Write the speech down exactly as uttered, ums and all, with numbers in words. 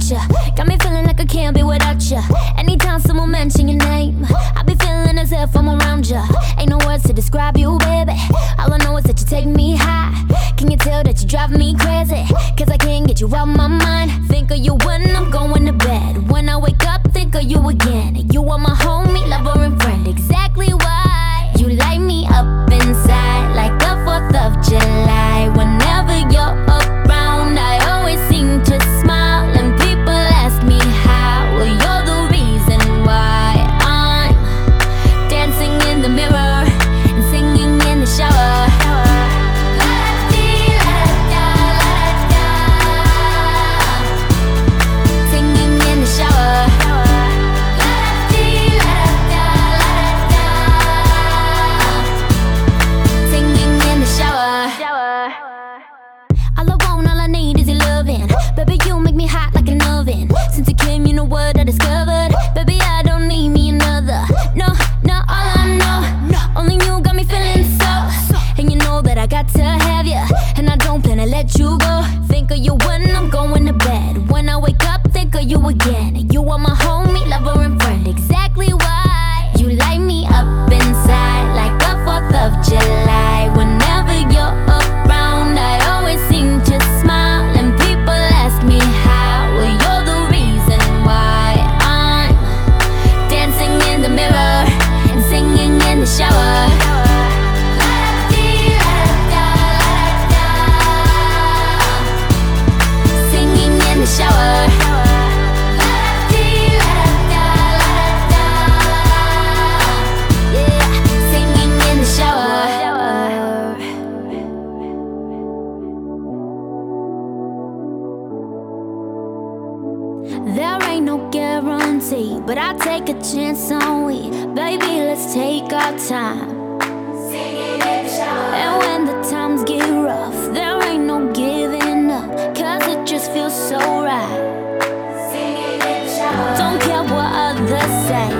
ya. Got me feeling like I can't be without ya. Anytime someone mention your name, I be feeling as if I'm around ya. Ain't no words to describe you, baby. All I know is that you take me high. Can you tell that you drive me crazy? Cause I can't get you out my mind. Think of you when I'm going to bed. When I wake up, think of you again. You are my homie, lover, and friend. Exactly why you light me up inside like the fourth of July. Whenever you're around, I always seem to smile. And people ask me how. Well, you're the reason why I'm dancing in the mirror and singing in the shower. Baby, you make me hot like an oven. Since you came, you know what I discovered. Baby, I don't need me another. No, no, all I know, only you got me feeling so. And you know that I got to have you, and I don't plan to let you go. Think of you when I'm going to bed. When I wake up, think of you again. You are my homie, lover, and friend. Exactly why you light me up inside like the fourth of July. Whenever you're around, I always seem to smile. And people ask me how. Well, you're the reason why I'm dancing in the mirror and singing in the shower. Singing in the shower. Yeah, singing in the shower. There ain't no guarantee, but I take a chance on we. Baby, let's take our time. And when the times get rough, there ain't no giving up, cause it just feels so right. Don't care what others say,